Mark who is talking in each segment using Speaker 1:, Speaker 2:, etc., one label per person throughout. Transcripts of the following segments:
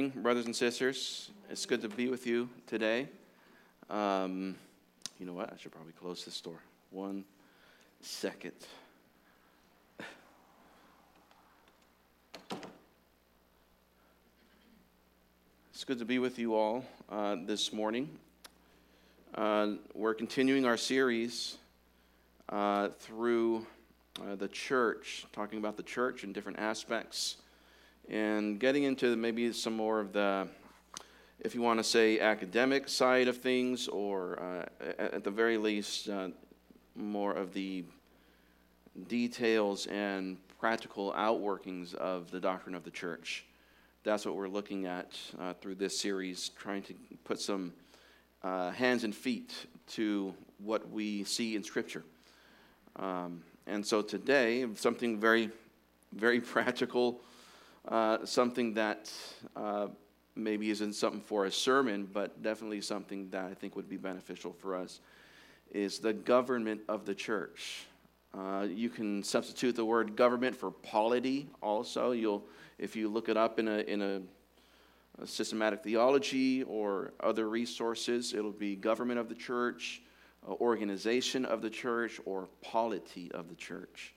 Speaker 1: morning, brothers and sisters. It's good to be with you today. You know what? I should probably close this door. 1 second. It's good to be with you all this morning. We're continuing our series through the church, talking about the church in different aspects, and getting into maybe some more of the, if you want to say, academic side of things, or at the very least, more of the details and practical outworkings of the doctrine of the church. That's what we're looking at through this series, trying to put some hands and feet to what we see in Scripture. And so today, something very, very practical, something that maybe isn't something for a sermon, but definitely something that I think would be beneficial for us, is the government of the church. You can substitute the word government for polity also. If you look it up in a systematic theology or other resources, it'll be government of the church, organization of the church, or polity of the church.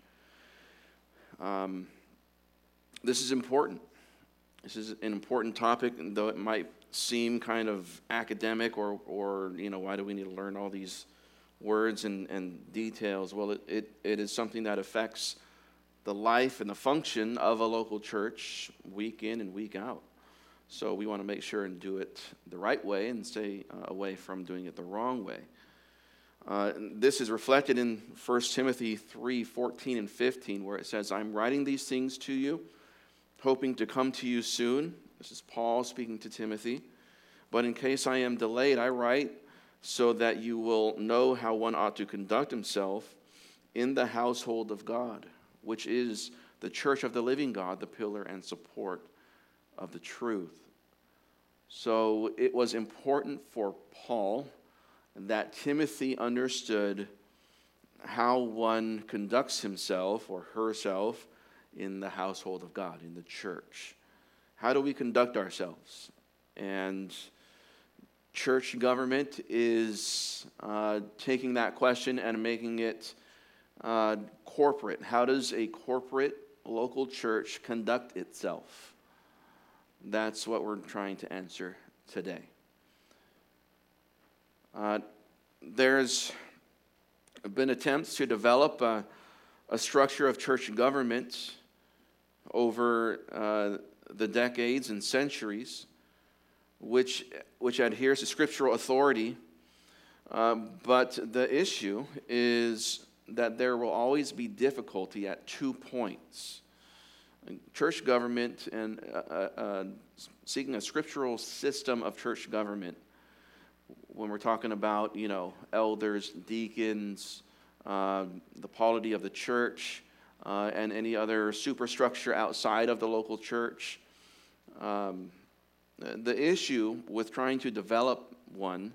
Speaker 1: This is important. This is an important topic, though it might seem kind of academic or why do we need to learn all these words and details? Well, it is something that affects the life and the function of a local church week in and week out. So we want to make sure and do it the right way and stay away from doing it the wrong way. This is reflected in 1 Timothy 3:14 and 15, where it says, "I'm writing these things to you, hoping to come to you soon." This is Paul speaking to Timothy. "But in case I am delayed, I write so that you will know how one ought to conduct himself in the household of God, which is the church of the living God, the pillar and support of the truth." So it was important for Paul that Timothy understood how one conducts himself or herself in the household of God, in the church. How do we conduct ourselves? And church government is taking that question and making it corporate. How does a corporate local church conduct itself? That's what we're trying to answer today. There's been attempts to develop a structure of church government over the decades and centuries, which adheres to scriptural authority. But the issue is that there will always be difficulty at 2 points. Church government and seeking a scriptural system of church government, when we're talking about, elders, deacons, the polity of the church, and any other superstructure outside of the local church. The issue with trying to develop one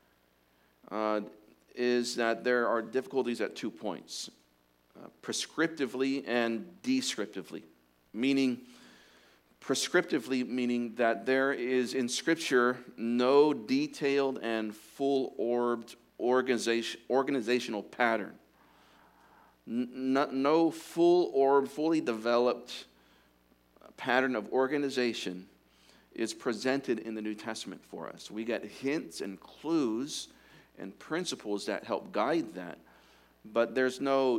Speaker 1: is that there are difficulties at 2 points, prescriptively and descriptively. Prescriptively meaning that there is in Scripture no detailed and full-orbed organizational pattern. No full-orbed, fully developed pattern of organization is presented in the New Testament for us. We get hints and clues and principles that help guide that, but there's no,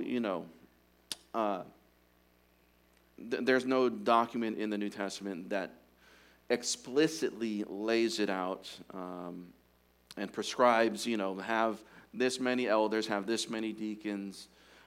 Speaker 1: there's no document in the New Testament that explicitly lays it out and prescribes, have this many elders, have this many deacons,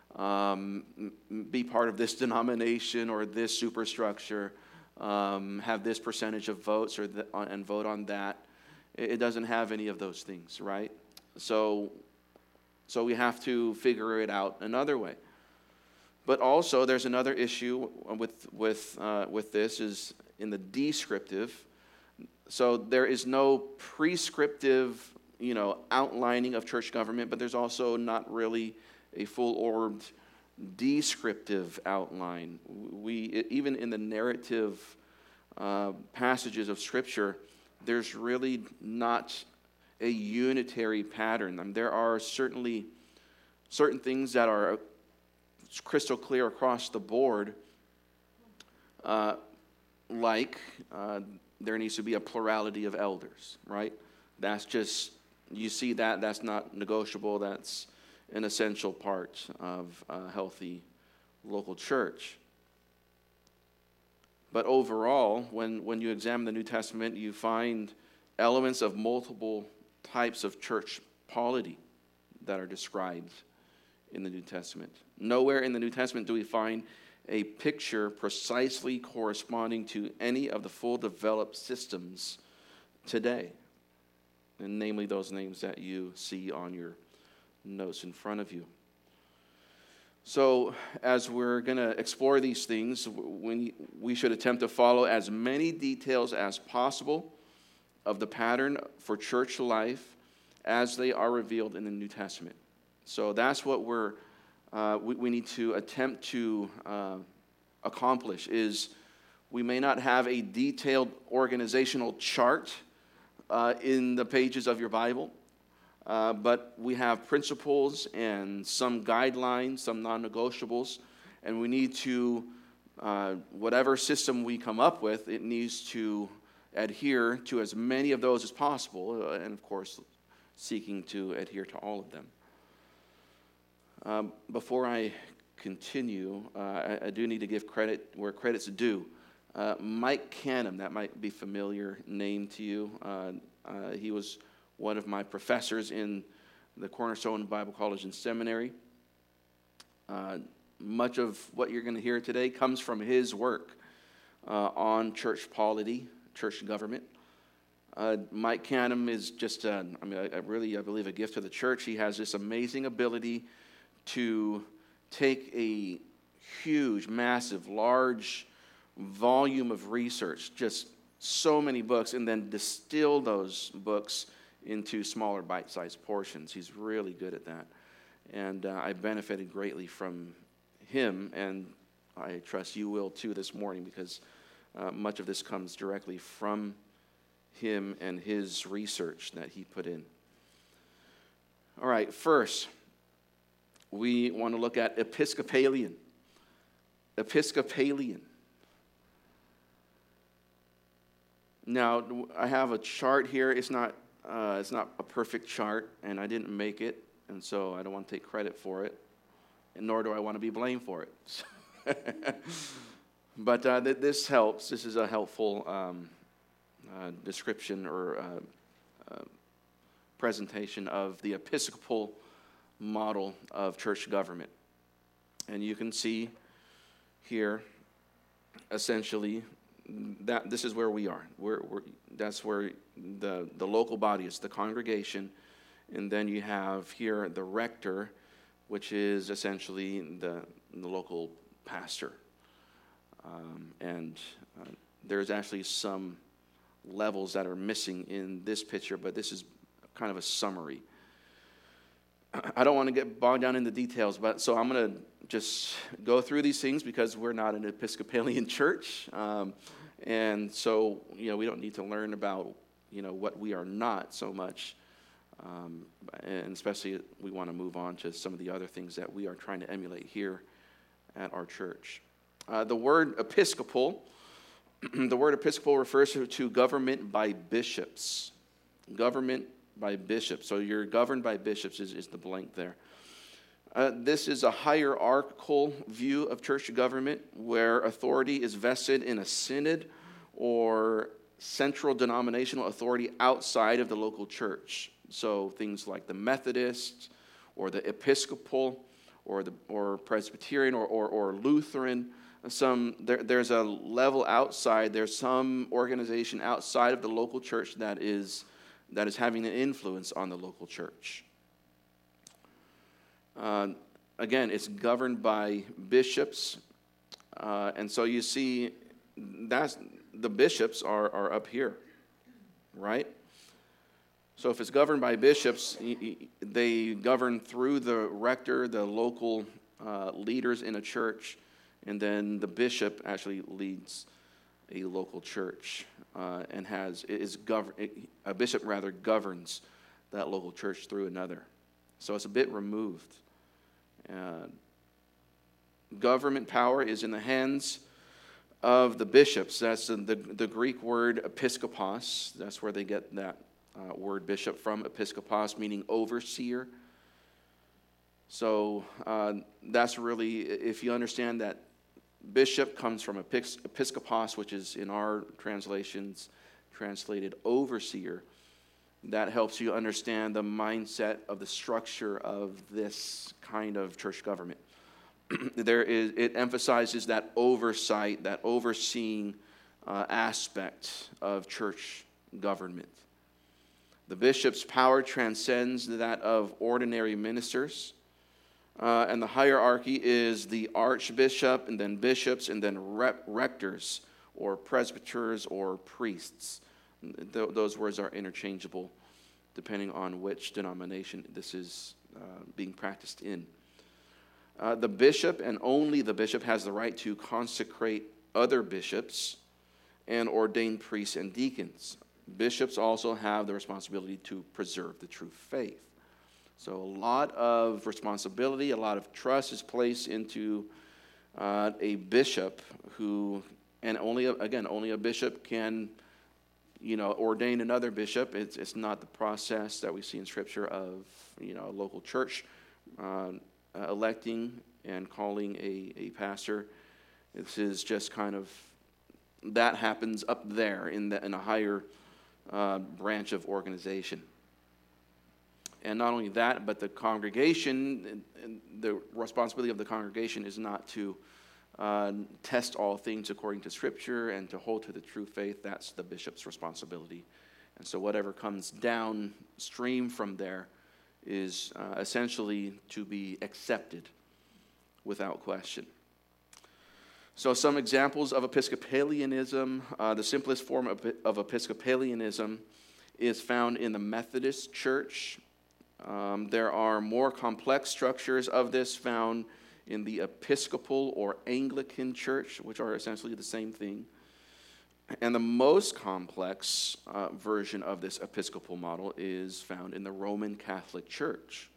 Speaker 1: be part of this denomination or this superstructure, have this percentage of votes and vote on that. It doesn't have any of those things, right? So we have to figure it out another way. But also, there's another issue with this is in the descriptive. So there is no prescriptive, outlining of church government, but there's also not really a full-orbed descriptive outline. We even in the narrative passages of Scripture, there's really not a unitary pattern. I mean, there are certainly certain things that are crystal clear across the board, like there needs to be a plurality of elders, right? That's just, you see that, that's not negotiable. That's an essential part of a healthy local church. But overall, when you examine the New Testament, you find elements of multiple types of church polity that are described in the New Testament. Nowhere in the New Testament do we find a picture precisely corresponding to any of the full developed systems today, and namely those names that you see on your notes in front of you. So as we're going to explore these things, we should attempt to follow as many details as possible of the pattern for church life as they are revealed in the New Testament. So that's what we need to attempt to accomplish. Is we may not have a detailed organizational chart in the pages of your Bible, but we have principles and some guidelines, some non-negotiables, and we need to, whatever system we come up with, it needs to adhere to as many of those as possible, and of course, seeking to adhere to all of them. Before I continue, I do need to give credit where credit's due. Mike Canham, that might be a familiar name to you. He was one of my professors in the Cornerstone Bible College and Seminary. Much of what you're going to hear today comes from his work on church polity, church government. Mike Canham is just, I believe, a gift to the church. He has this amazing ability to take a huge, massive, large volume of research, just so many books, and then distill those books into smaller bite-sized portions. He's really good at that. And I benefited greatly from him, and I trust you will too this morning, because much of this comes directly from him and his research that he put in. All right, first, we want to look at Episcopalian. Episcopalian. Now, I have a chart here. It's not a perfect chart, and I didn't make it, and so I don't want to take credit for it, and nor do I want to be blamed for it. But this helps. This is a helpful description or presentation of the Episcopal model of church government. And you can see here, essentially, that this is where we are. That's where the local body is, the congregation, and then you have here the rector, which is essentially the local pastor. There's actually some levels that are missing in this picture, but this is kind of a summary. I don't want to get bogged down in the details, so I'm going to just go through these things because we're not an Episcopalian church, and so we don't need to learn about what we are not so much, and especially we want to move on to some of the other things that we are trying to emulate here at our church. The word Episcopal, the word Episcopal refers to government by bishops. Government by bishops. So you're governed by bishops is the blank there. This is a hierarchical view of church government where authority is vested in a synod or central denominational authority outside of the local church. So things like the Methodist or the Episcopal or Presbyterian or Lutheran. There's a level outside. There's some organization outside of the local church that is having an influence on the local church. Again, it's governed by bishops, and so you see that's the bishops are up here, right? So if it's governed by bishops, they govern through the rector, the local leaders in a church, and then the bishop actually leads a local church, and a bishop rather governs that local church through another. So it's a bit removed. Government power is in the hands of the bishops. That's the Greek word episkopos. That's where they get that word bishop from, episkopos, meaning overseer. So that's really, if you understand that bishop comes from episkopos, which is in our translations translated overseer, that helps you understand the mindset of the structure of this kind of church government. It emphasizes that oversight, that overseeing aspect of church government. The bishop's power transcends that of ordinary ministers. And the hierarchy is the archbishop, and then bishops, and then rectors, or presbyters, or priests. Those words are interchangeable depending on which denomination this is being practiced in. The bishop, and only the bishop, has the right to consecrate other bishops and ordain priests and deacons. Bishops also have the responsibility to preserve the true faith. So a lot of responsibility, a lot of trust is placed into a bishop who, and only a bishop can, ordain another bishop. It's not the process that we see in Scripture of, a local church electing and calling a pastor. This is just kind of, that happens up there in a higher branch of organization. And not only that, but the congregation, the responsibility of the congregation is not to test all things according to Scripture and to hold to the true faith. That's the bishop's responsibility. And so whatever comes downstream from there is essentially to be accepted without question. So some examples of Episcopalianism. The simplest form of Episcopalianism is found in the Methodist Church. There are more complex structures of this found in the Episcopal or Anglican Church, which are essentially the same thing. And the most complex version of this Episcopal model is found in the Roman Catholic Church.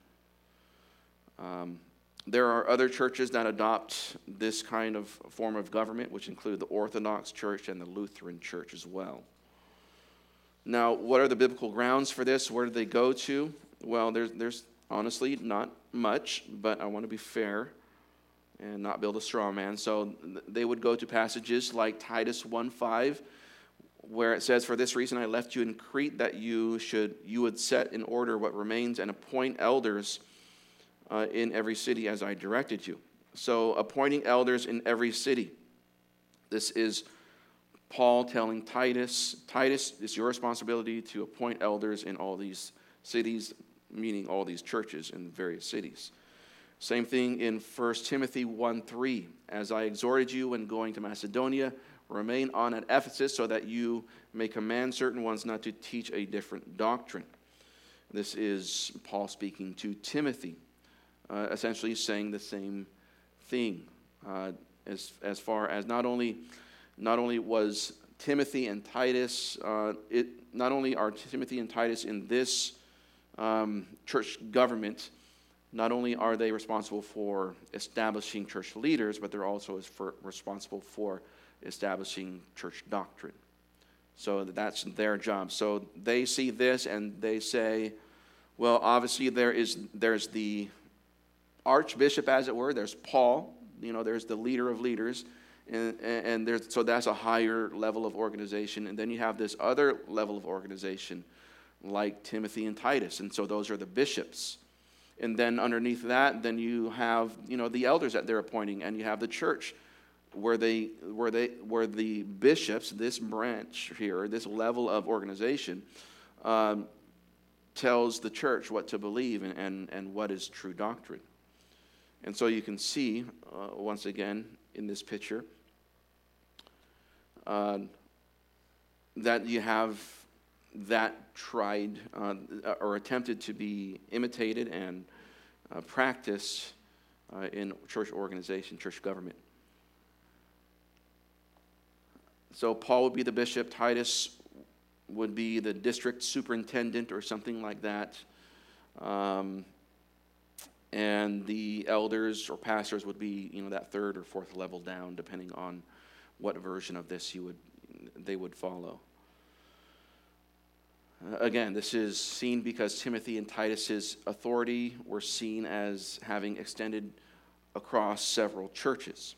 Speaker 1: There are other churches that adopt this kind of form of government, which include the Orthodox Church and the Lutheran Church as well. Now, what are the biblical grounds for this? Where do they go to? Well, there's honestly not much, but I want to be fair and not build a straw man. So they would go to passages like Titus 1:5, where it says, "For this reason I left you in Crete, that you would set in order what remains and appoint elders in every city as I directed you." So appointing elders in every city. This is Paul telling Titus, it's your responsibility to appoint elders in all these cities, meaning all these churches in various cities. Same thing in 1 Timothy 1:3. "As I exhorted you when going to Macedonia, remain on at Ephesus so that you may command certain ones not to teach a different doctrine." This is Paul speaking to Timothy, essentially saying the same thing. As far as not only was Timothy and Titus, not only are Timothy and Titus in this church government, not only are they responsible for establishing church leaders, but they're also responsible for establishing church doctrine. So that's their job. So they see this and they say, well, obviously there's the archbishop, as it were. There's Paul. There's the leader of leaders. And so that's a higher level of organization. And then you have this other level of organization like Timothy and Titus. And so those are the bishops. And then underneath that, then you have, the elders that they're appointing, and you have the church where the bishops, this branch here, this level of organization, tells the church what to believe and what is true doctrine. And so you can see, once again, in this picture, that you have that tried or attempted to be imitated and practiced in church organization, church government. So Paul would be the bishop, Titus would be the district superintendent or something like that. And the elders or pastors would be, that third or fourth level down, depending on what version of this they would follow. Again, this is seen because Timothy and Titus's authority were seen as having extended across several churches.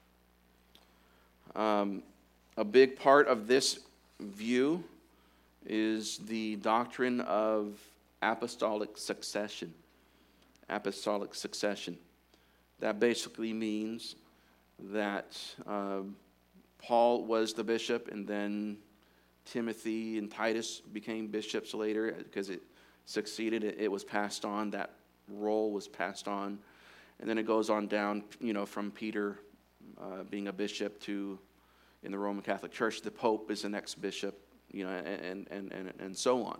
Speaker 1: A big part of this view is the doctrine of apostolic succession. Apostolic succession. That basically means that Paul was the bishop, and then Timothy and Titus became bishops later because it succeeded. It was passed on. That role was passed on. And then it goes on down, from Peter being a bishop to, in the Roman Catholic Church, the Pope is the next bishop, and so on.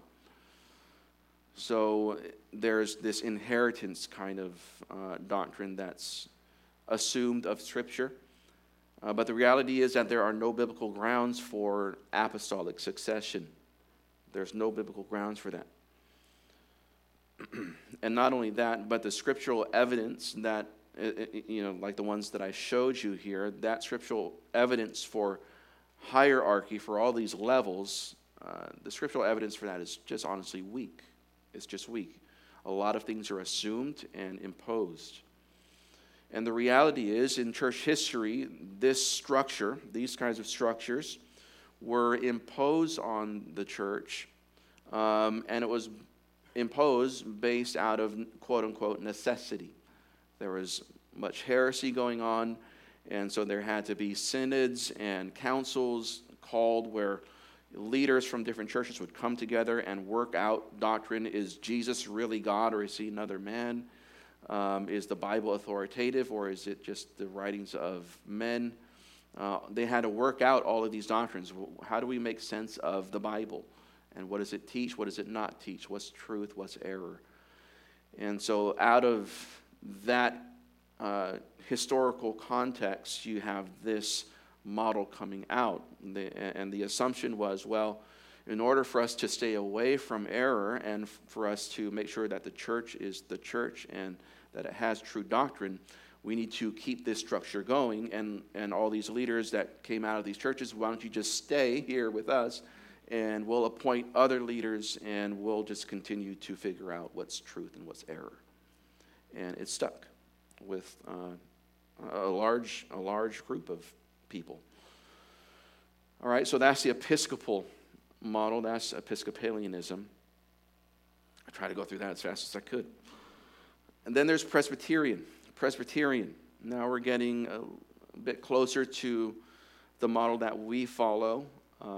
Speaker 1: So there's this inheritance kind of doctrine that's assumed of Scripture. But the reality is that there are no biblical grounds for apostolic succession. There's no biblical grounds for that. And not only that, but the scriptural evidence that, like the ones that I showed you here, that scriptural evidence for hierarchy for all these levels, the scriptural evidence for that is just honestly weak. It's just weak. A lot of things are assumed and imposed. And the reality is, in church history, this structure, these kinds of structures, were imposed on the church, and it was imposed based out of quote-unquote necessity. There was much heresy going on, and so there had to be synods and councils called where leaders from different churches would come together and work out doctrine. Is Jesus really God, or is he another man? Is the Bible authoritative, or is it just the writings of men? They had to work out all of these doctrines. How do we make sense of the Bible? And what does it teach? What does it not teach? What's truth? What's error? And so out of that historical context, you have this model coming out. And the assumption was, well, in order for us to stay away from error and for us to make sure that the church is the church and that it has true doctrine, we need to keep this structure going. And all these leaders that came out of these churches, why don't you just stay here with us, and we'll appoint other leaders, and we'll just continue to figure out what's truth and what's error. And it stuck with a large group of people. All right, so that's the Episcopal model. That's Episcopalianism. I tried to go through that as fast as I could. And then there's Presbyterian. Now we're getting a bit closer to the model that we follow.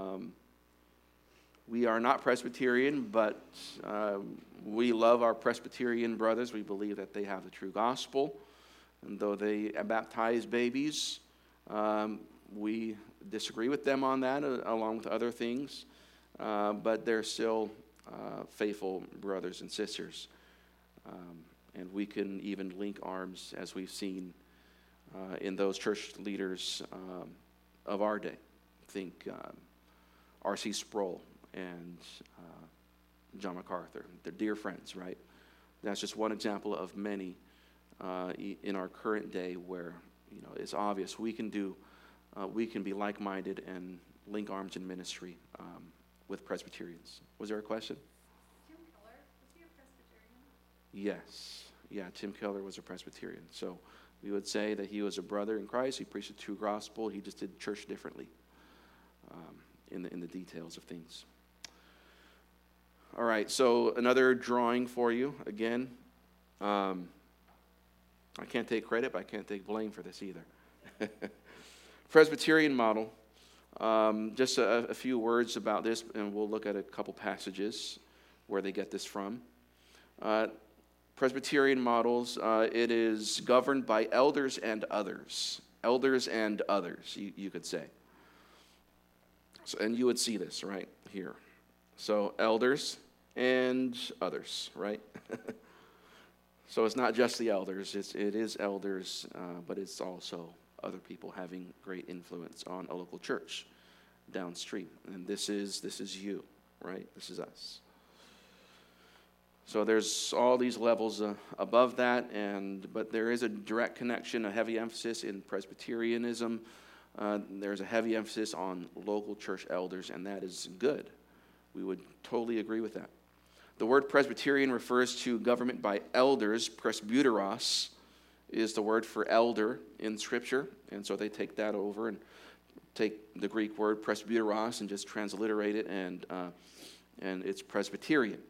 Speaker 1: We are not Presbyterian, but we love our Presbyterian brothers. We believe that they have the true gospel. And though they baptize babies, we disagree with them on that, along with other things. But they're still faithful brothers and sisters. And we can even link arms, as we've seen in those church leaders of our day. Think R.C. Sproul and John MacArthur. They're dear friends, right? That's just one example of many in our current day where it's obvious we can be like-minded and link arms in ministry with Presbyterians. Was there a question?
Speaker 2: Tim Keller, was he a Presbyterian?
Speaker 1: Yes. Yeah, Tim Keller was a Presbyterian. So we would say that he was a brother in Christ. He preached the true gospel. He just did church differently in the details of things. All right, so another drawing for you. Again, I can't take credit, but I can't take blame for this either. Presbyterian model. Just a few words about this, and we'll look at a couple passages where they get this from. Presbyterian models, it is governed by elders and others. Elders and others, you could say. So, and you would see this right here. So elders and others, right? So it's not just the elders, it is elders, but it's also other people having great influence on a local church. downstream. And this is you, right? This is us. So there's all these levels above that, but there is a direct connection, a heavy emphasis in Presbyterianism. There's a heavy emphasis on local church elders, and that is good. We would totally agree with that. The word Presbyterian refers to government by elders. Presbyteros is the word for elder in Scripture, and so they take that over and take the Greek word presbyteros and just transliterate it, and it's Presbyterian.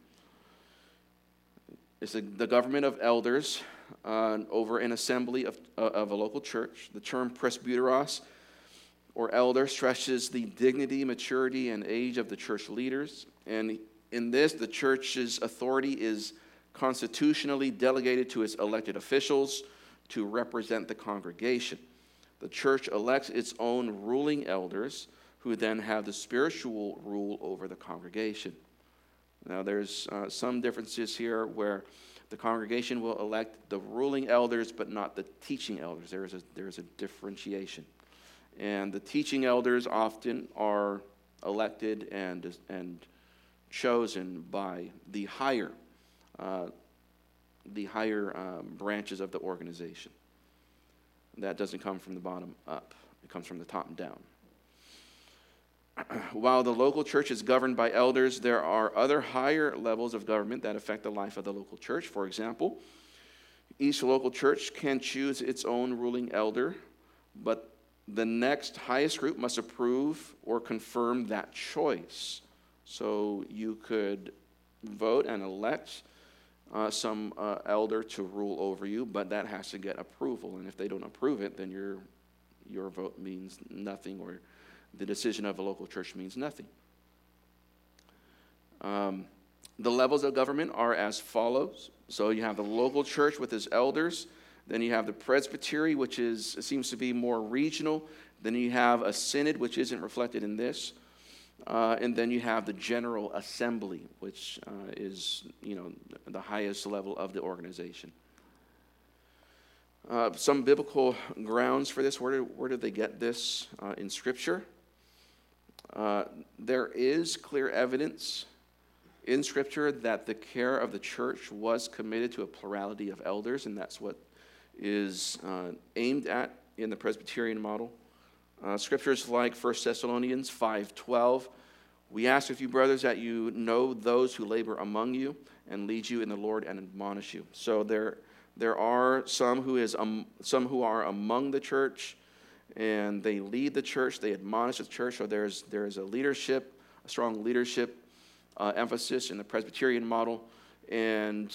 Speaker 1: It's the government of elders over an assembly of a local church. The term presbyteros, or elder, stresses the dignity, maturity, and age of the church leaders. And in this, the church's authority is constitutionally delegated to its elected officials to represent the congregation. The church elects its own ruling elders, who then have the spiritual rule over the congregation. Now, there's some differences here where the congregation will elect the ruling elders, but not the teaching elders. There is a differentiation. And the teaching elders often are elected and chosen by the higher branches of the organization. That doesn't come from the bottom up. It comes from the top down. While the local church is governed by elders, there are other higher levels of government that affect the life of the local church. For example, each local church can choose its own ruling elder, but the next highest group must approve or confirm that choice. So you could vote and elect some elder to rule over you, but that has to get approval. And if they don't approve it, then your vote means nothing, or the decision of a local church means nothing. The levels of government are as follows. So you have the local church with its elders. Then you have the presbytery, which seems to be more regional. Then you have a synod, which isn't reflected in this. And then you have the General Assembly, which is, the highest level of the organization. Some biblical grounds for this. Where did they get this in Scripture? There is clear evidence in Scripture that the care of the church was committed to a plurality of elders, and that's what is aimed at in the Presbyterian model. Scriptures like 1 Thessalonians 5:12, we ask of you, brothers, that you know those who labor among you and lead you in the Lord and admonish you. So there are some who are among the church, and they lead the church, they admonish the church. So there's a strong leadership emphasis in the Presbyterian model, and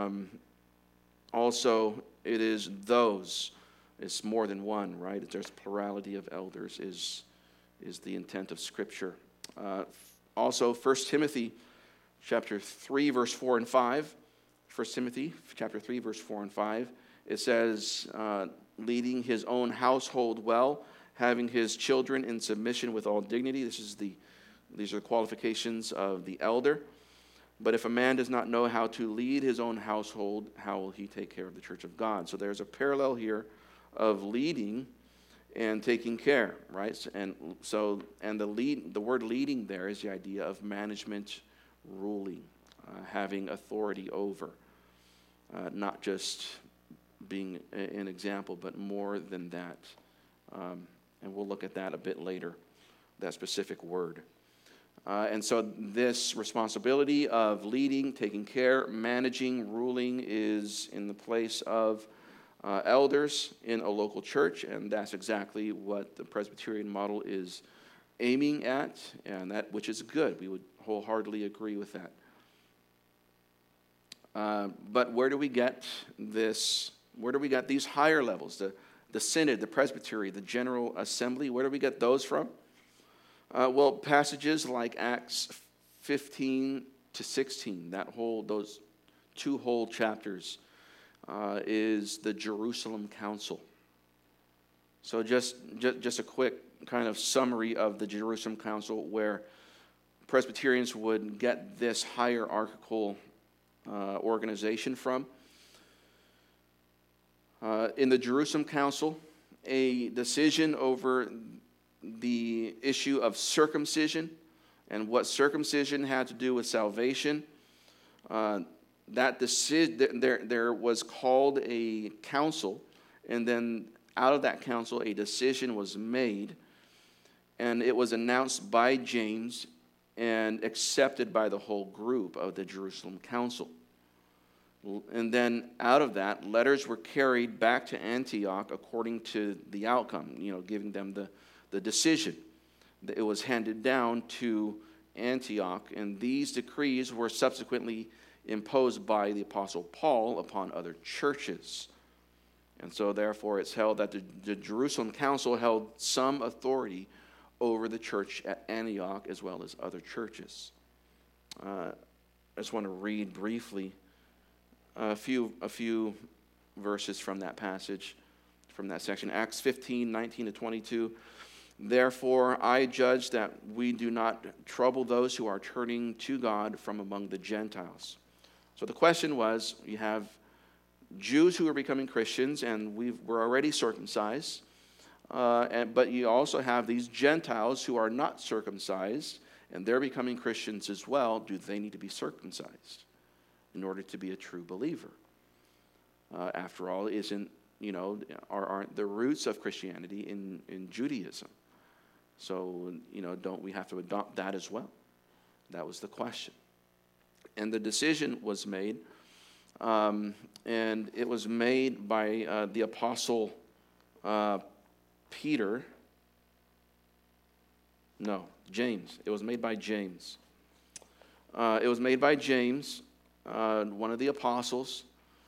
Speaker 1: also it is those. It's more than one, right? There's plurality of elders is the intent of Scripture. Also, 1 Timothy chapter 3, verse 4 and 5. 1 Timothy chapter 3, verse 4 and 5. It says, leading his own household well, having his children in submission with all dignity. These are the qualifications of the elder. But if a man does not know how to lead his own household, how will he take care of the church of God? So there's a parallel here of leading and taking care, right? And the word leading there is the idea of management, ruling, having authority over, not just being an example, but more than that. And we'll look at that a bit later, that specific word. And so this responsibility of leading, taking care, managing, ruling is in the place of elders in a local church, and that's exactly what the Presbyterian model is aiming at, and that which is good. We would wholeheartedly agree with that. But where do we get this? Where do we get these higher levels? The synod, the presbytery, the General Assembly. Where do we get those from? Well, passages like Acts 15 to 16, those two whole chapters, is the Jerusalem Council. So just a quick kind of summary of the Jerusalem Council, where Presbyterians would get this hierarchical organization from. In the Jerusalem Council, a decision over the issue of circumcision and what circumcision had to do with salvation. That decision, there was called a council, and then out of that council, a decision was made, and it was announced by James and accepted by the whole group of the Jerusalem council. And then out of that, letters were carried back to Antioch according to the outcome, giving them the decision. It was handed down to Antioch, and these decrees were subsequently imposed by the Apostle Paul upon other churches. And so therefore it's held that the Jerusalem council held some authority over the church at Antioch as well as other churches. I just want to read briefly a few verses from that passage, from that section. Acts 15, 19 to 22. Therefore I judge that we do not trouble those who are turning to God from among the Gentiles. So the question was, you have Jews who are becoming Christians, and we're already circumcised, but you also have these Gentiles who are not circumcised, and they're becoming Christians as well. Do they need to be circumcised in order to be a true believer? After all, aren't the roots of Christianity in Judaism? So, don't we have to adopt that as well? That was the question. And the decision was made, and it was made by the Apostle Peter. No, James. It was made by James. It was made by James, one of the apostles.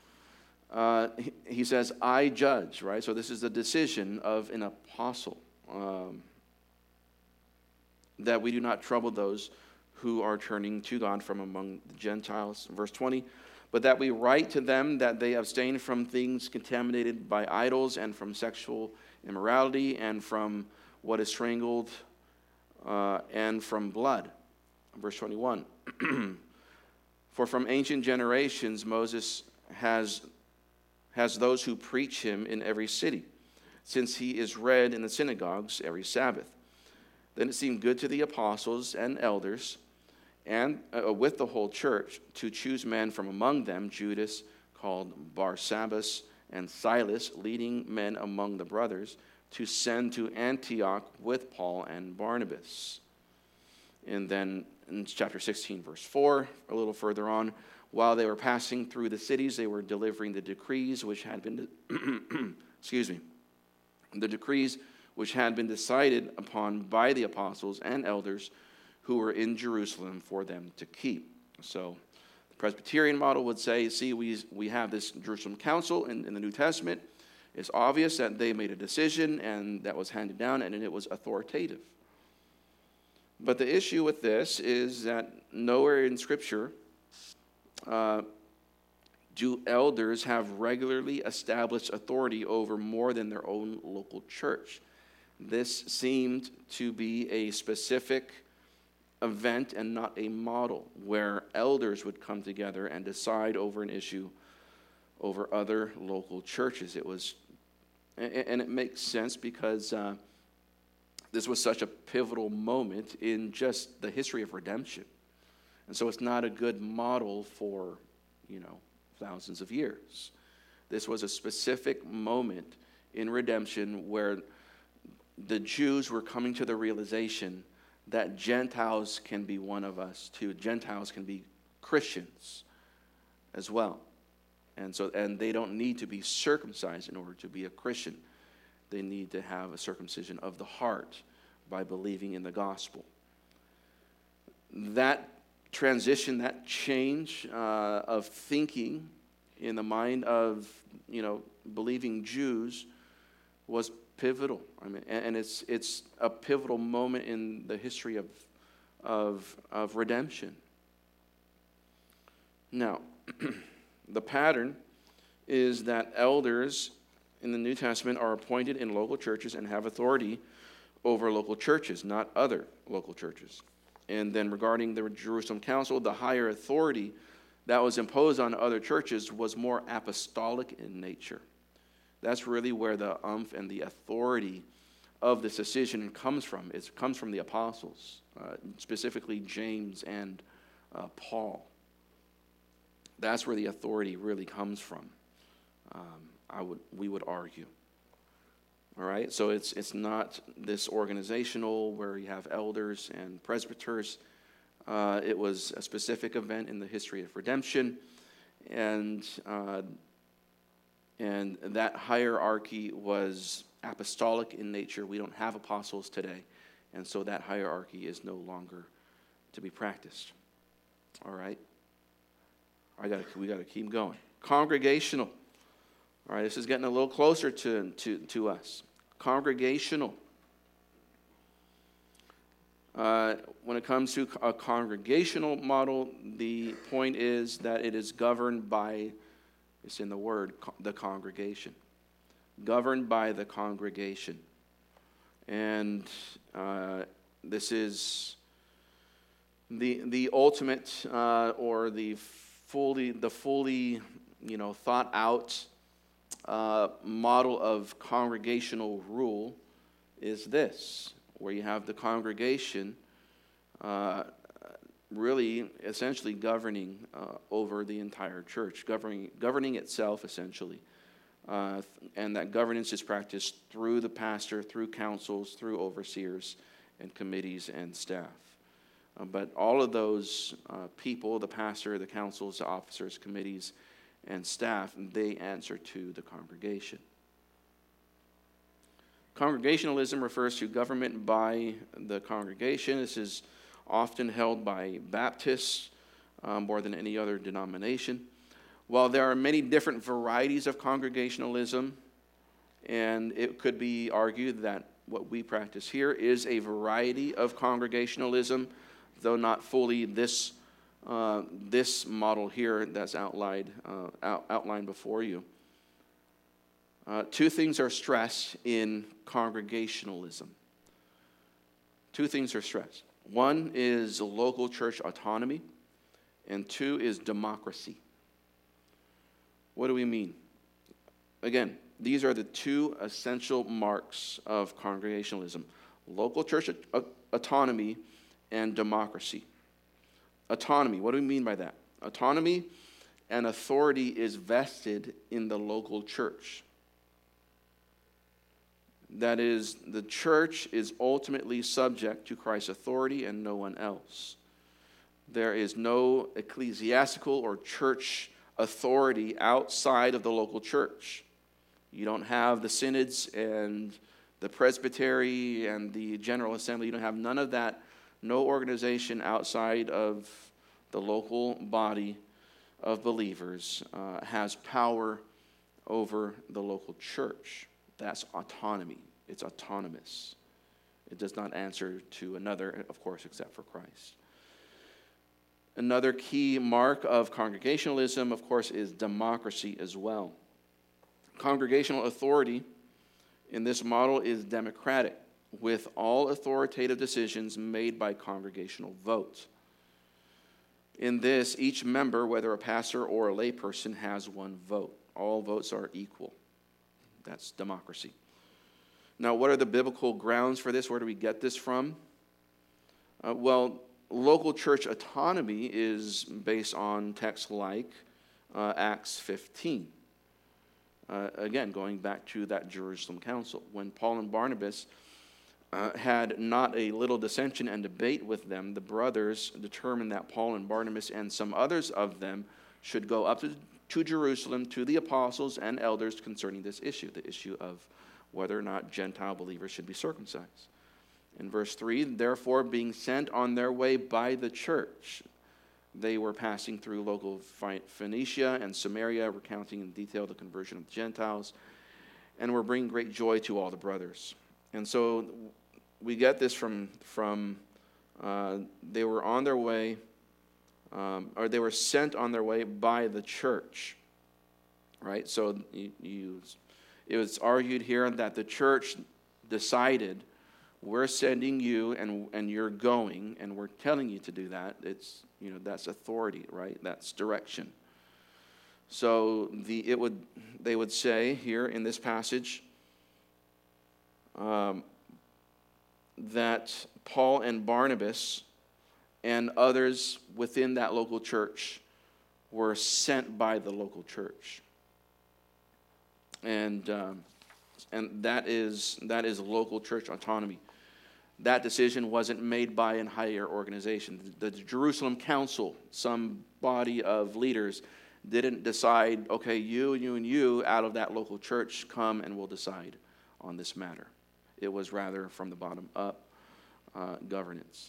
Speaker 1: He says, I judge, right? So this is the decision of an apostle, that we do not trouble those who are turning to God from among the Gentiles. Verse 20, but that we write to them that they abstain from things contaminated by idols and from sexual immorality and from what is strangled and from blood. Verse 21, for from ancient generations Moses has those who preach him in every city, since he is read in the synagogues every Sabbath. Then it seemed good to the apostles and elders and with the whole church to choose men from among them, Judas, called Barsabbas, and Silas, leading men among the brothers, to send to Antioch with Paul and Barnabas. And then in chapter 16, verse 4, a little further on, while they were passing through the cities, they were delivering the decrees which had been, the decrees which had been decided upon by the apostles and elders who were in Jerusalem for them to keep. So the Presbyterian model would say, see, we have this Jerusalem council in the New Testament. It's obvious that they made a decision and that was handed down and it was authoritative. But the issue with this is that nowhere in Scripture do elders have regularly established authority over more than their own local church. This seemed to be a specific event and not a model where elders would come together and decide over an issue over other local churches. And it makes sense because this was such a pivotal moment in just the history of redemption. And so it's not a good model for, thousands of years. This was a specific moment in redemption where the Jews were coming to the realization that Gentiles can be one of us too. Gentiles can be Christians as well. And they don't need to be circumcised in order to be a Christian. They need to have a circumcision of the heart by believing in the gospel. That transition, that change of thinking in the mind of, believing Jews was pivotal. And it's a pivotal moment in the history of redemption. Now, the pattern is that elders in the New Testament are appointed in local churches and have authority over local churches, not other local churches. And then regarding the Jerusalem Council, the higher authority that was imposed on other churches was more apostolic in nature. That's really where the umph and the authority of this decision comes from. It comes from the apostles, specifically James and Paul. That's where the authority really comes from. We would argue. All right, so it's not this organizational where you have elders and presbyters. It was a specific event in the history of redemption, and that hierarchy was apostolic in nature. We don't have apostles today, and so that hierarchy is no longer to be practiced. All right, we got to keep going. Congregational. All right, this is getting a little closer to us. Congregational. When it comes to a congregational model, the point is that it is governed by, it's in the word, the congregation. Governed by the congregation. And this is the ultimate or the fully thought out model of congregational rule is this, where you have the congregation really essentially governing over the entire church, governing itself essentially. And that governance is practiced through the pastor, through councils, through overseers and committees and staff. But all of those people, the pastor, the councils, the officers, committees, and staff, they answer to the congregation. Congregationalism refers to government by the congregation. This is often held by Baptists more than any other denomination. While there are many different varieties of congregationalism, and it could be argued that what we practice here is a variety of congregationalism, though not fully this model here that's outlined before you. Two things are stressed in congregationalism. Two things are stressed. One is local church autonomy, and two is democracy. What do we mean? Again, these are the two essential marks of congregationalism: local church autonomy and democracy. Autonomy, what do we mean by that? Autonomy and authority is vested in the local church. That is, the church is ultimately subject to Christ's authority and no one else. There is no ecclesiastical or church authority outside of the local church. You don't have the synods and the presbytery and the general assembly. You don't have none of that. No organization outside of the local body of believers has power over the local church. That's autonomy. It's autonomous. It does not answer to another, of course, except for Christ. Another key mark of congregationalism, of course, is democracy as well. Congregational authority in this model is democratic, with all authoritative decisions made by congregational vote. In this, each member, whether a pastor or a layperson, has one vote. All votes are equal. That's democracy. Now, what are the biblical grounds for this? Where do we get this from? Local church autonomy is based on texts like Acts 15. Again, going back to that Jerusalem council, when Paul and Barnabas had not a little dissension and debate with them, the brothers determined that Paul and Barnabas and some others of them should go up to Jerusalem to the apostles and elders concerning this issue, the issue of whether or not Gentile believers should be circumcised. In verse 3, therefore, being sent on their way by the church, they were passing through local Phoenicia and Samaria, recounting in detail the conversion of the Gentiles, and were bringing great joy to all the brothers. And so we get this from they were on their way, or they were sent on their way by the church, right? So it was argued here that the church decided, we're sending you and you're going, and we're telling you to do that. It's, that's authority, right? That's direction. So they would say here in this passage, that Paul and Barnabas and others within that local church were sent by the local church. And that is local church autonomy. That decision wasn't made by an higher organization. The Jerusalem Council, some body of leaders, didn't decide, okay, you and you and you out of that local church come and we'll decide on this matter. It was rather from the bottom up governance.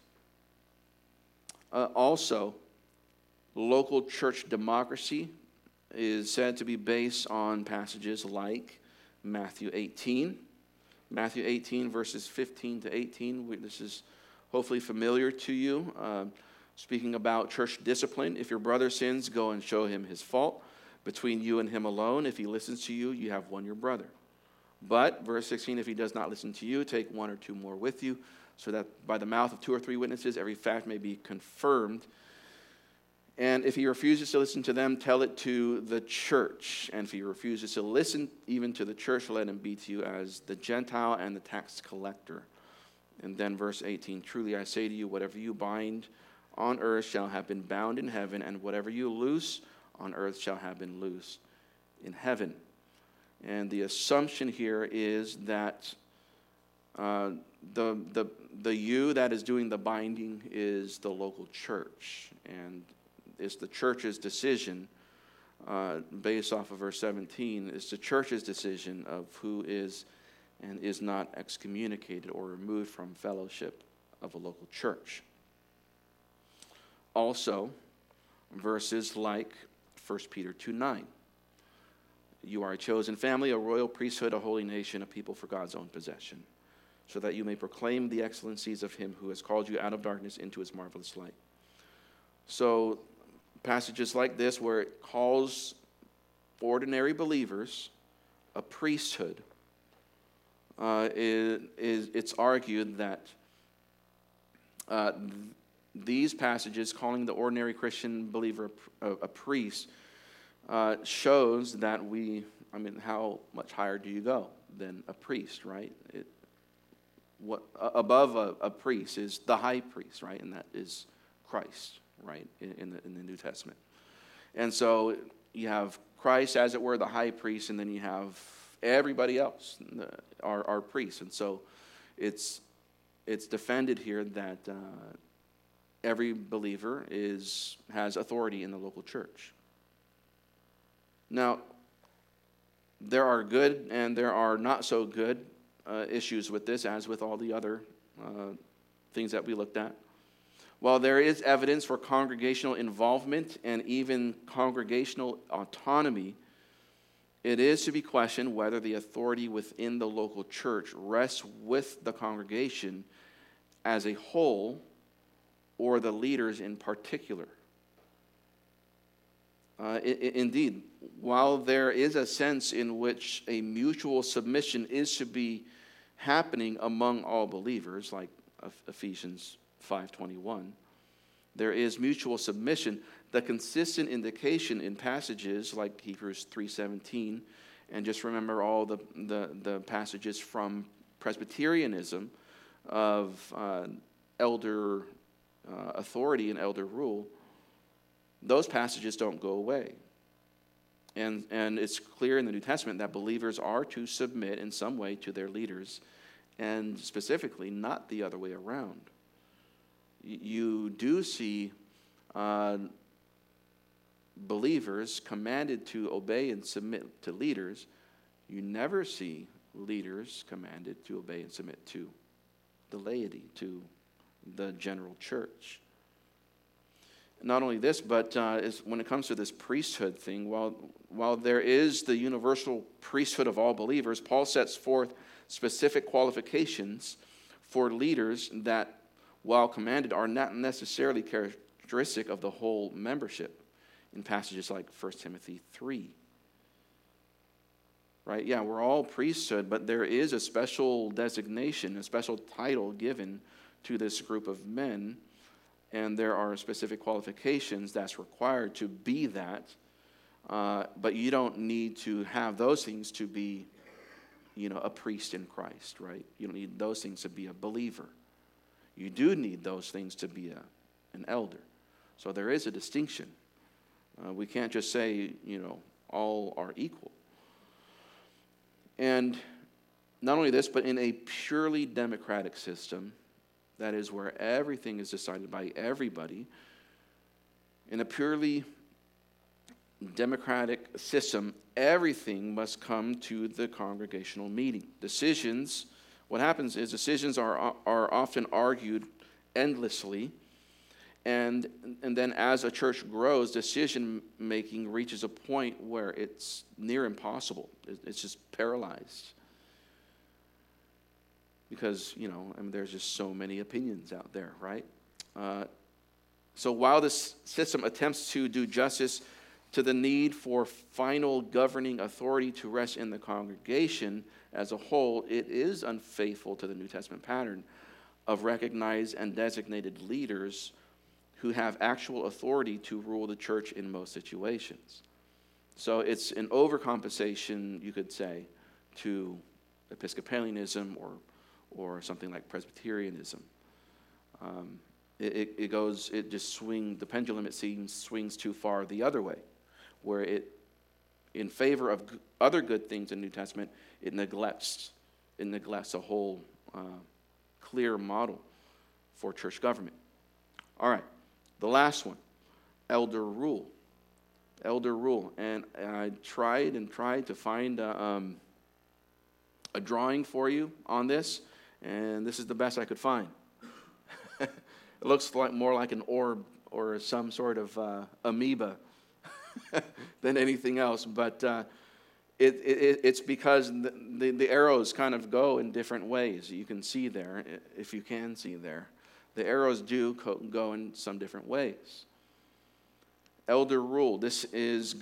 Speaker 1: Also, local church democracy is said to be based on passages like Matthew 18. Matthew 18, verses 15 to 18. This is hopefully familiar to you. Speaking about church discipline, if your brother sins, go and show him his fault. Between you and him alone, if he listens to you, you have won your brother. But, verse 16, if he does not listen to you, take one or two more with you, so that by the mouth of 2 or 3 witnesses every fact may be confirmed. And if he refuses to listen to them, tell it to the church. And if he refuses to listen even to the church, let him be to you as the Gentile and the tax collector. And then verse 18, truly I say to you, whatever you bind on earth shall have been bound in heaven, and whatever you loose on earth shall have been loosed in heaven. And the assumption here is that the you that is doing the binding is the local church, and it's the church's decision, based off of verse 17, it's the church's decision of who is and is not excommunicated or removed from fellowship of a local church. Also, verses like 1 Peter 2:9. You are a chosen family, a royal priesthood, a holy nation, a people for God's own possession, so that you may proclaim the excellencies of him who has called you out of darkness into his marvelous light. So, passages like this where it calls ordinary believers a priesthood, it's argued that these passages calling the ordinary Christian believer a priest shows that how much higher do you go than a priest, right? Above a priest is the high priest, right? And that is Christ, right, in the New Testament. And so you have Christ, as it were, the high priest, and then you have everybody else, our priests. And so it's defended here that every believer has authority in the local church. Now, there are good and there are not so good issues with this, as with all the other things that we looked at. While there is evidence for congregational involvement and even congregational autonomy, it is to be questioned whether the authority within the local church rests with the congregation as a whole or the leaders in particular. Indeed, while there is a sense in which a mutual submission is to be happening among all believers, like Ephesians 5:21, there is mutual submission. The consistent indication in passages like Hebrews 3:17, and just remember all the passages from Presbyterianism of elder authority and elder rule, those passages don't go away. And it's clear in the New Testament that believers are to submit in some way to their leaders, and specifically not the other way around. You do see believers commanded to obey and submit to leaders. You never see leaders commanded to obey and submit to the laity, to the general church. Not only this, but when it comes to this priesthood thing, while there is the universal priesthood of all believers, Paul sets forth specific qualifications for leaders that, while commanded, are not necessarily characteristic of the whole membership in passages like 1 Timothy 3. Right? Yeah, we're all priesthood, but there is a special designation, a special title given to this group of men, and there are specific qualifications that's required to be that, but you don't need to have those things to be a priest in Christ, right? You don't need those things to be a believer. You do need those things to be an elder. So there is a distinction. We can't just say, all are equal. And not only this, but in a purely democratic system, that is where everything is decided by everybody, in a purely democratic system, everything must come to the congregational meeting. What happens is decisions are often argued endlessly, and then as a church grows, decision-making reaches a point where it's near impossible. It's just paralyzed. Because, there's just so many opinions out there, right? So while this system attempts to do justice to the need for final governing authority to rest in the congregation as a whole, it is unfaithful to the New Testament pattern of recognized and designated leaders who have actual authority to rule the church in most situations. So it's an overcompensation, you could say, to Episcopalianism or something like Presbyterianism. The pendulum, it seems, swings too far the other way, where in favor of other good things in the New Testament, it neglects a whole clear model for church government. All right, the last one, elder rule. Elder rule, and I tried to find a drawing for you on this, and this is the best I could find. It looks more like an orb or some sort of amoeba than anything else, but it's because the arrows kind of go in different ways. You can see there, if you can see there. The arrows do go in some different ways. Elder rule. This is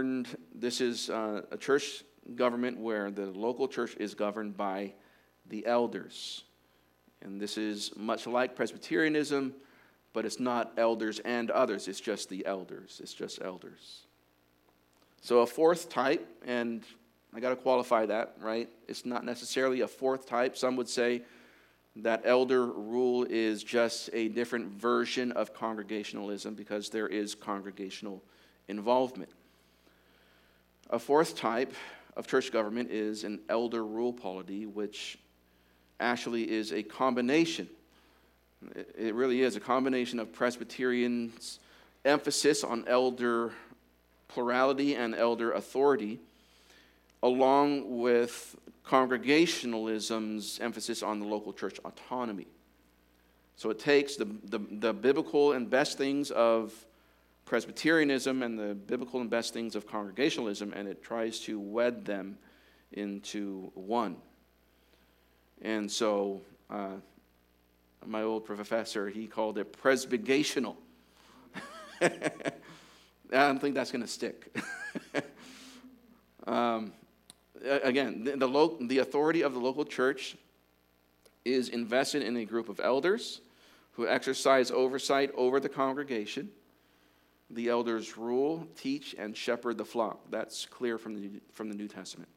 Speaker 1: a church government where the local church is governed by the elders. And this is much like Presbyterianism, but it's not elders and others. It's just the elders. It's just elders. So a fourth type, and I got to qualify that, right? It's not necessarily a fourth type. Some would say that elder rule is just a different version of congregationalism because there is congregational involvement. A fourth type of church government is an elder rule polity, which actually is a combination. It really is a combination of Presbyterians' emphasis on elder plurality and elder authority, along with Congregationalism's emphasis on the local church autonomy. So it takes the biblical and best things of Presbyterianism and the biblical and best things of Congregationalism, and it tries to wed them into one. And so my old professor, he called it presbygational. I don't think that's going to stick. Again, the authority of the local church is invested in a group of elders who exercise oversight over the congregation. The elders rule, teach, and shepherd the flock. That's clear from the New Testament.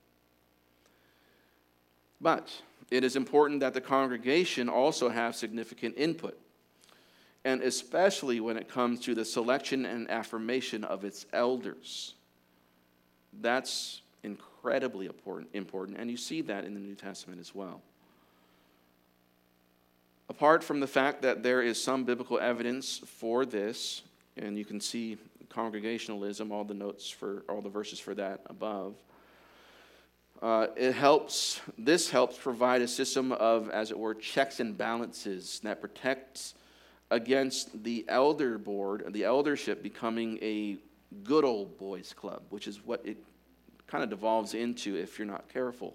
Speaker 1: But it is important that the congregation also have significant input, and especially when it comes to the selection and affirmation of its elders. That's incredibly important, and you see that in the New Testament as well. Apart from the fact that there is some biblical evidence for this, and you can see Congregationalism, all the verses for that above, this helps provide a system of, as it were, checks and balances that protects against the elder board, the eldership becoming a good old boys club, which is what it kind of devolves into if you're not careful.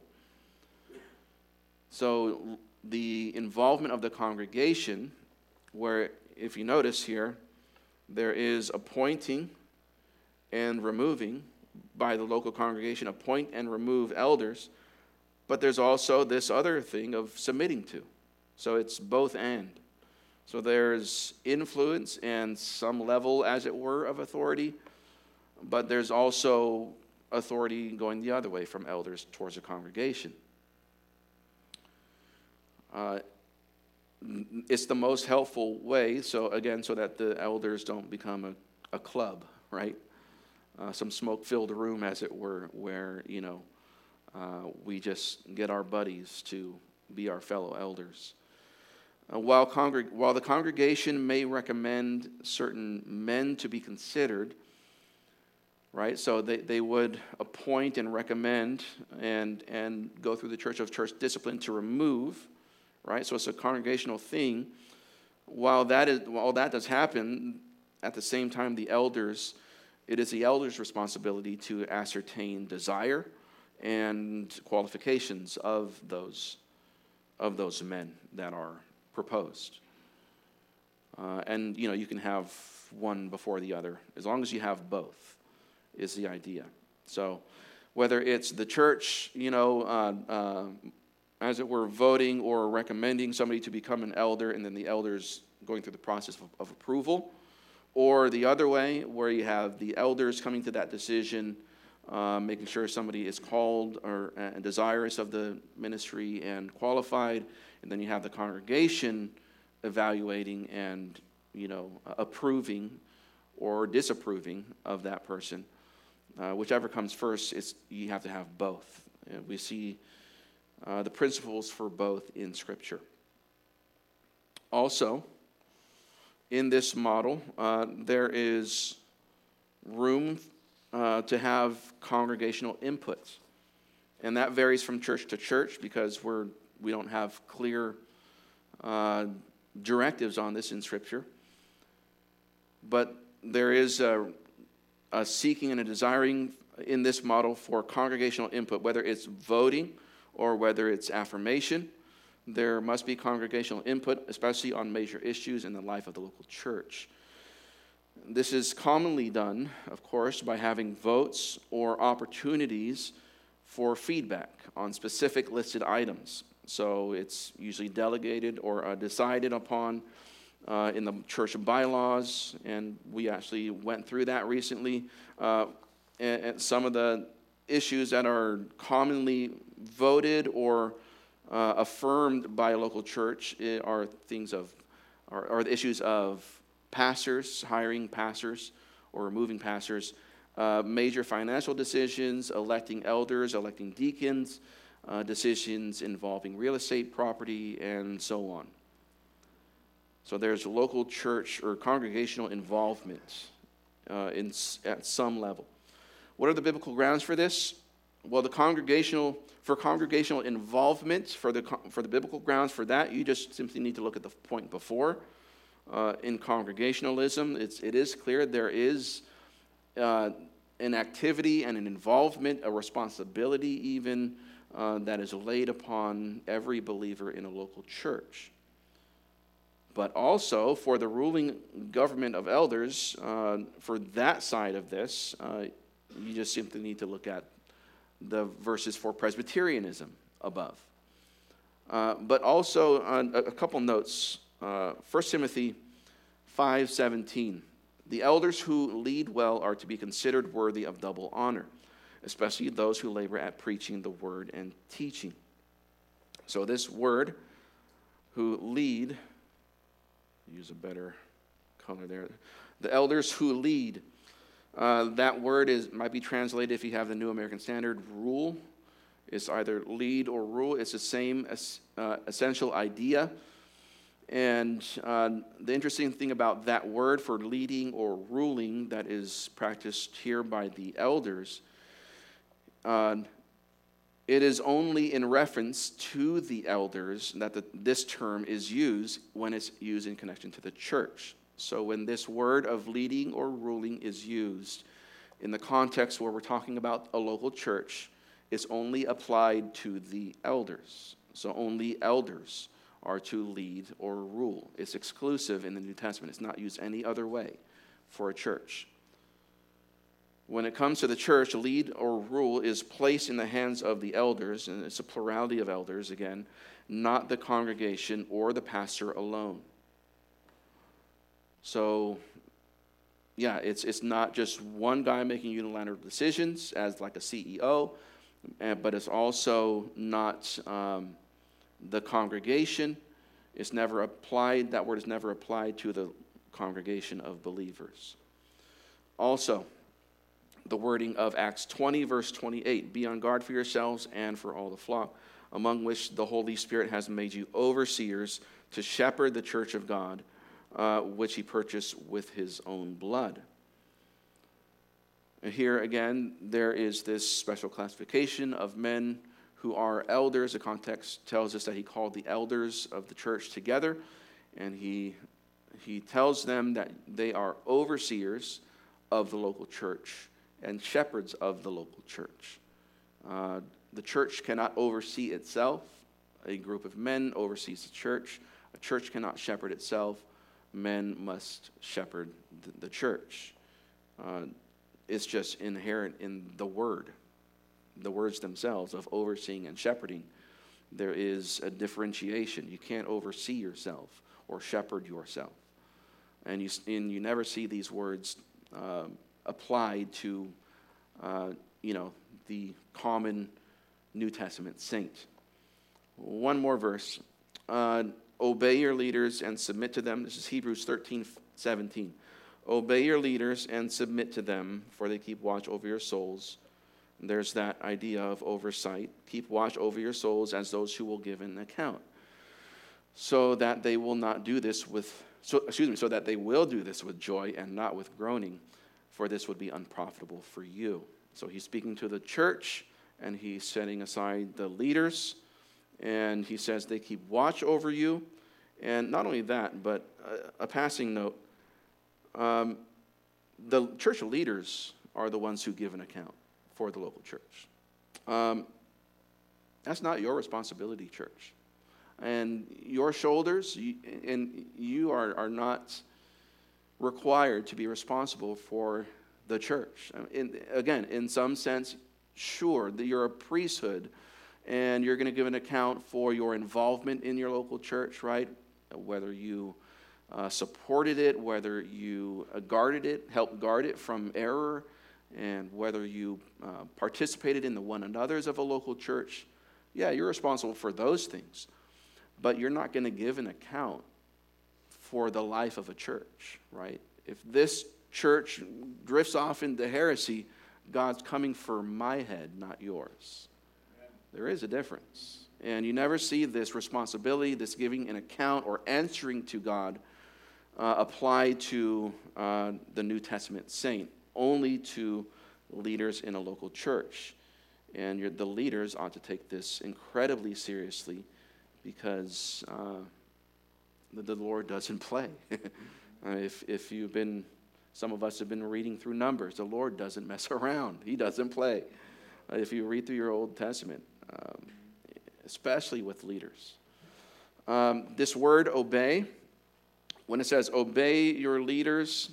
Speaker 1: So the involvement of the congregation, where if you notice here, there is appointing and removing by the local congregation, appoint and remove elders, but there's also this other thing of submitting to. So it's both and. So there's influence and some level, as it were, of authority, but there's also authority going the other way from elders towards a congregation. Uh, it's the most helpful way, so that the elders don't become a club, right? Some smoke-filled room, as it were, where, we just get our buddies to be our fellow elders. While the congregation may recommend certain men to be considered, right? So they would appoint and recommend and go through the church discipline to remove, right? So it's a congregational thing. While that does happen, at the same time, it is the elders' responsibility to ascertain desire and qualifications of those men that are proposed. And you can have one before the other, as long as you have both, is the idea. So whether it's the church, as it were, voting or recommending somebody to become an elder, and then the elders going through the process of approval, or the other way, where you have the elders coming to that decision, making sure somebody is called or desirous of the ministry and qualified, and then you have the congregation evaluating and approving or disapproving of that person. Whichever comes first, you have to have both. We see the principles for both in Scripture. Also, in this model, there is room to have congregational input. And that varies from church to church because we don't have clear directives on this in Scripture. But there is a seeking and a desiring in this model for congregational input, whether it's voting or whether it's affirmation. There must be congregational input, especially on major issues in the life of the local church. This is commonly done, of course, by having votes or opportunities for feedback on specific listed items. So it's usually delegated or decided upon in the church bylaws, and we actually went through that recently. And some of the issues that are commonly voted or affirmed by a local church are the issues of pastors, hiring pastors or removing pastors, major financial decisions, electing elders, electing deacons, decisions involving real estate property, and so on. So there's local church or congregational involvement at some level. What are the biblical grounds for this? Well, for congregational involvement, for the biblical grounds for that, you just simply need to look at the point before. In congregationalism, it is clear there is an activity and an involvement, a responsibility even, that is laid upon every believer in a local church. But also, for the ruling government of elders, for that side of this, you just simply need to look at the verses for Presbyterianism above. But also, a couple notes. 1 Timothy 5:17. The elders who lead well are to be considered worthy of double honor, especially those who labor at preaching the word and teaching. So this word, who lead, use a better color there. The elders who lead. That word might be translated, if you have the New American Standard, rule. It's either lead or rule. It's the same essential idea. And the interesting thing about that word for leading or ruling that is practiced here by the elders, it is only in reference to the elders that this term is used when it's used in connection to the church. So when this word of leading or ruling is used in the context where we're talking about a local church, it's only applied to the elders. So only elders are to lead or rule. It's exclusive in the New Testament. It's not used any other way for a church. When it comes to the church, lead or rule is placed in the hands of the elders, and it's a plurality of elders, again, not the congregation or the pastor alone. So, yeah, it's not just one guy making unilateral decisions as like a CEO, but it's also not the congregation. It's never applied, that word is never applied to the congregation of believers. Also, the wording of Acts 20, verse 28, be on guard for yourselves and for all the flock, among which the Holy Spirit has made you overseers to shepherd the church of God, which he purchased with his own blood. And here again, there is this special classification of men who are elders. The context tells us that he called the elders of the church together, and he tells them that they are overseers of the local church and shepherds of the local church. The church cannot oversee itself. A group of men oversees the church. A church cannot shepherd itself. Men must shepherd the church. It's just inherent in the words themselves of overseeing and shepherding. There is a differentiation. You can't oversee yourself or shepherd yourself. And you never see these words applied to, the common New Testament saint. One more verse. Obey your leaders and submit to them. This is Hebrews 13:17. Obey your leaders and submit to them, for they keep watch over your souls. There's that idea of oversight. Keep watch over your souls as those who will give an account, so that they will do this with joy and not with groaning, for this would be unprofitable for you. So he's speaking to the church, and he's setting aside the leaders, and he says they keep watch over you. And not only that, but a passing note, the church leaders are the ones who give an account for the local church. That's not your responsibility, church. And your shoulders, you are not required to be responsible for the church. In some sense, sure, that you're a priesthood, and you're going to give an account for your involvement in your local church, right? Whether you supported it, whether you guarded it, helped guard it from error, and whether you participated in the one another's of a local church. Yeah, you're responsible for those things. But you're not going to give an account for the life of a church, right? If this church drifts off into heresy, God's coming for my head, not yours. There is a difference. And you never see this responsibility, this giving an account or answering to God apply to the New Testament saint, only to leaders in a local church. And the leaders ought to take this incredibly seriously, because the Lord doesn't play. If you've been, some of us have been reading through Numbers, the Lord doesn't mess around. He doesn't play. If you read through your Old Testament, especially with leaders. This word obey, when it says obey your leaders,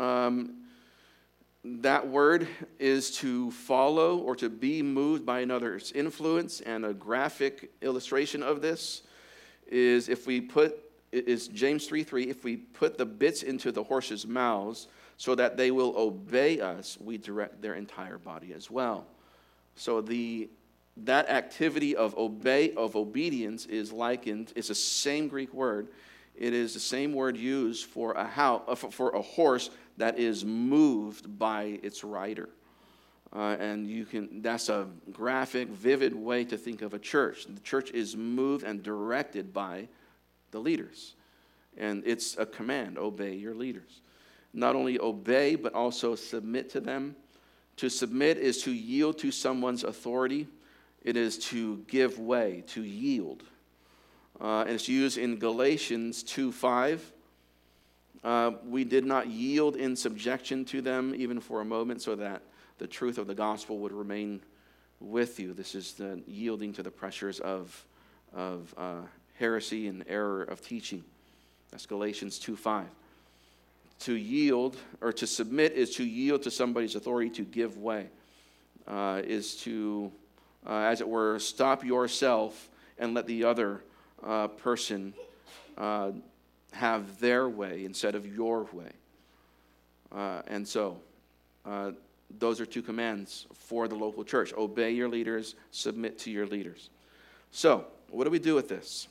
Speaker 1: that word is to follow or to be moved by another's influence. And a graphic illustration of this is James 3:3, if we put the bits into the horses' mouths so that they will obey us, we direct their entire body as well. So that activity of obedience is likened, it's the same Greek word. It is the same word used for a horse that is moved by its rider. That's a graphic, vivid way to think of a church. The church is moved and directed by the leaders. And it's a command, obey your leaders. Not only obey, but also submit to them. To submit is to yield to someone's authority. It is to give way, to yield. And it's used in Galatians 2:5. We did not yield in subjection to them even for a moment, so that the truth of the gospel would remain with you. This is the yielding to the pressures of heresy and error of teaching. That's Galatians 2:5. To yield, or to submit, is to yield to somebody's authority. To give way is to, as it were, stop yourself and let the other person have their way instead of your way. And so, those are two commands for the local church. Obey your leaders, submit to your leaders. So, what do we do with this?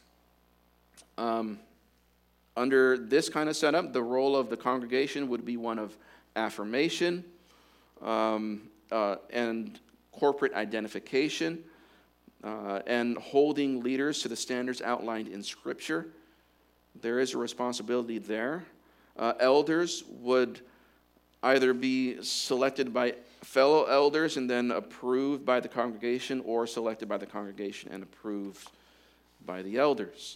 Speaker 1: Under this kind of setup, the role of the congregation would be one of affirmation and corporate identification and holding leaders to the standards outlined in Scripture. There is a responsibility there. Elders would either be selected by fellow elders and then approved by the congregation, or selected by the congregation and approved by the elders.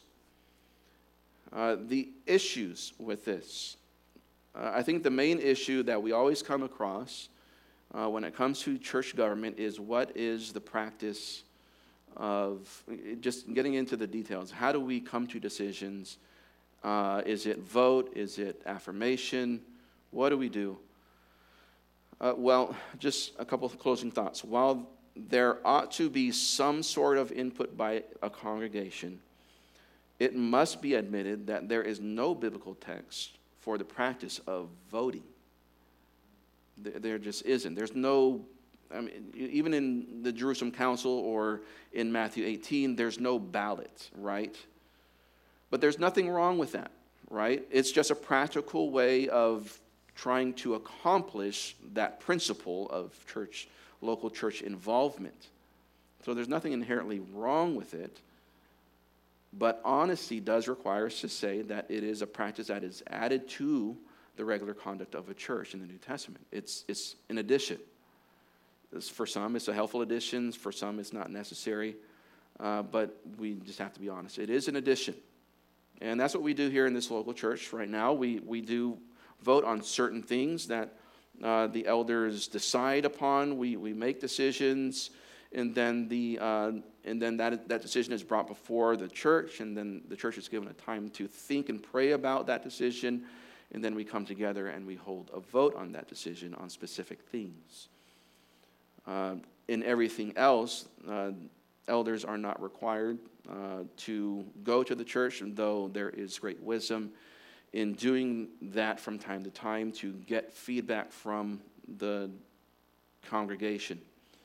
Speaker 1: The issues with this. I think the main issue that we always come across when it comes to church government is, what is the practice of, just getting into the details, how do we come to decisions? Is it vote? Is it affirmation? What do we do? Well, just a couple of closing thoughts. While there ought to be some sort of input by a congregation, it must be admitted that there is no biblical text for the practice of voting. There just isn't. There's no, even in the Jerusalem Council or in Matthew 18, there's no ballot, right? But there's nothing wrong with that, right? It's just a practical way of trying to accomplish that principle of local church involvement. So there's nothing inherently wrong with it. But honesty does require us to say that it is a practice that is added to the regular conduct of a church in the New Testament. It's an addition. For some, it's a helpful addition. For some, it's not necessary. But we just have to be honest. It is an addition. And that's what we do here in this local church right now. We do vote on certain things that the elders decide upon. We make decisions, and then that decision is brought before the church, and then the church is given a time to think and pray about that decision, and then we come together and we hold a vote on that decision on specific things. In everything else, elders are not required to go to the church, and though there is great wisdom in doing that from time to time to get feedback from the congregation.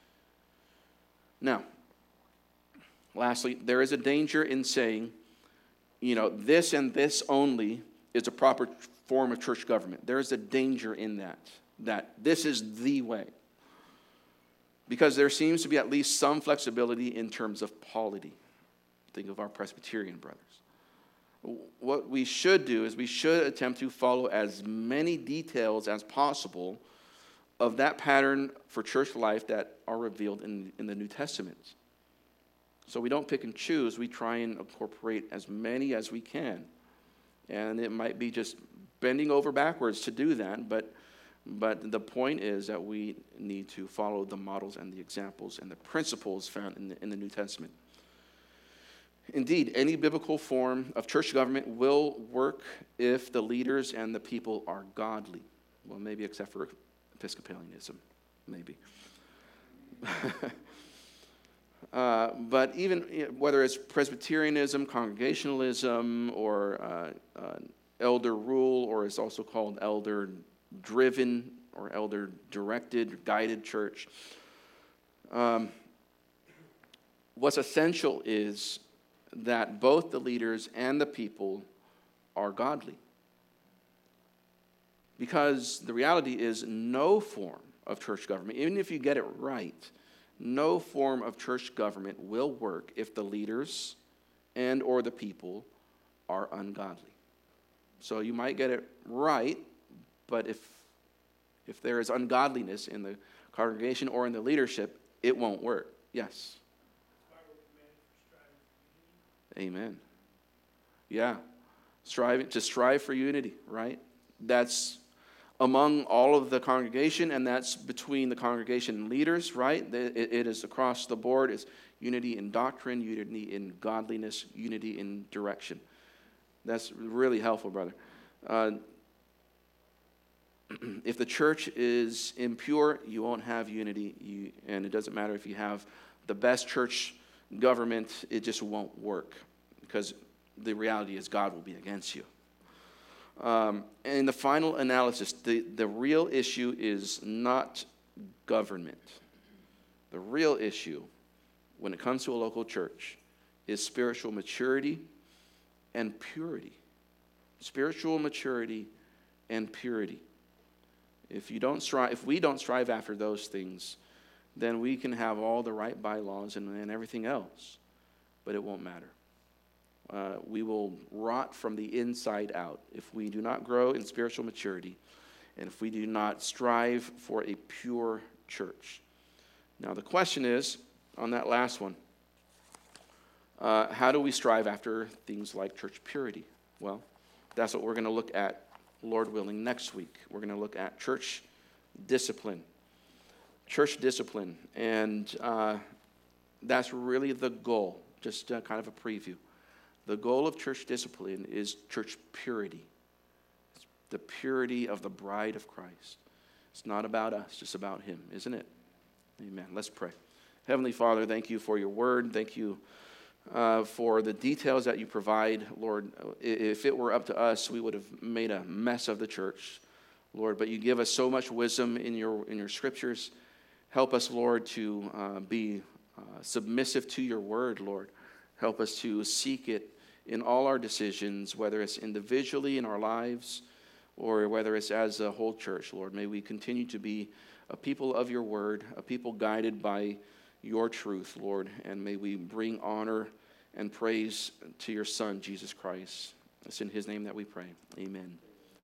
Speaker 1: Now, lastly, there is a danger in saying, this and this only is a proper form of church government. There is a danger in that this is the way. Because there seems to be at least some flexibility in terms of polity. Think of our Presbyterian brothers. What we should do is we should attempt to follow as many details as possible of that pattern for church life that are revealed in the New Testament. So we don't pick and choose. We try and incorporate as many as we can. And it might be just bending over backwards to do that, but the point is that we need to follow the models and the examples and the principles found in the New Testament. Indeed, any biblical form of church government will work if the leaders and the people are godly. Well, maybe except for Episcopalianism, maybe. But even whether it's Presbyterianism, Congregationalism, or elder rule, or it's also called elder-driven or elder-directed, guided church, what's essential is that both the leaders and the people are godly. Because the reality is no form of church government, even if you get it right, no form of church government will work if the leaders and or the people are ungodly. So you might get it right, but if there is ungodliness in the congregation or in the leadership, it won't work. Yes? Amen. Yeah. Strive for unity, right? That's among all of the congregation, and that's between the congregation and leaders, right? It is across the board. It's unity in doctrine, unity in godliness, unity in direction. That's really helpful, brother. If the church is impure, you won't have unity, and it doesn't matter if you have the best church government, it just won't work, because the reality is God will be against you. In the final analysis, the real issue is not government. The real issue when it comes to a local church is spiritual maturity and purity. Spiritual maturity and purity. If we don't strive after those things, then we can have all the right bylaws and everything else, but it won't matter. We will rot from the inside out if we do not grow in spiritual maturity and if we do not strive for a pure church. Now the question is, on that last one, how do we strive after things like church purity? Well, that's what we're going to look at, Lord willing, next week. We're going to look at church discipline. Church discipline. And that's really the goal, just kind of a preview. The goal of church discipline is church purity. It's the purity of the bride of Christ. It's not about us, it's about him, isn't it? Amen. Let's pray. Heavenly Father, thank you for your word. Thank you for the details that you provide. Lord, if it were up to us, we would have made a mess of the church, Lord. But you give us so much wisdom in your scriptures. Help us, Lord, to be submissive to your word, Lord. Help us to seek it in all our decisions, whether it's individually in our lives or whether it's as a whole church, Lord. May we continue to be a people of your word, a people guided by your truth, Lord. And may we bring honor and praise to your Son, Jesus Christ. It's in his name that we pray. Amen.